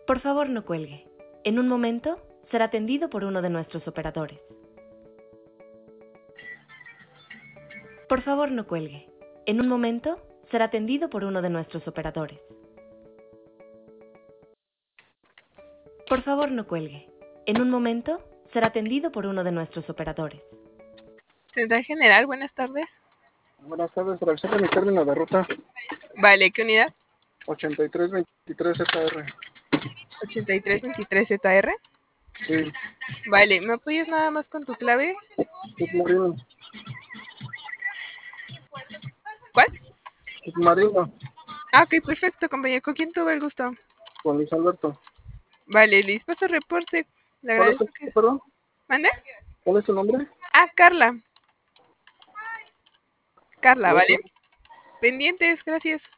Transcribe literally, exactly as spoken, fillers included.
Por favor, no cuelgue. En un momento será atendido por uno de nuestros operadores. Por favor, no cuelgue. En un momento será atendido por uno de nuestros operadores. Por favor, no cuelgue. En un momento será atendido por uno de nuestros operadores. Central General, buenas tardes. Buenas tardes, revisar mi término de ruta. Vale, ¿qué unidad? ochenta y tres veintitrés Z R. ochenta y tres veintitrés Z R. Sí. Vale, ¿me apoyas nada más con tu clave? Submarino. ¿Cuál? Submarino. Ah, ok, perfecto, compañero. ¿Con quién tuve el gusto? Con Luis Alberto. Vale, Liz, pasa el reporte. Le ¿Cuál es agradezco tu que... nombre, perdón? ¿Mande? ¿Cuál es tu nombre? Ah, Carla. Carla, Gracias. ¿vale? Pendientes, gracias.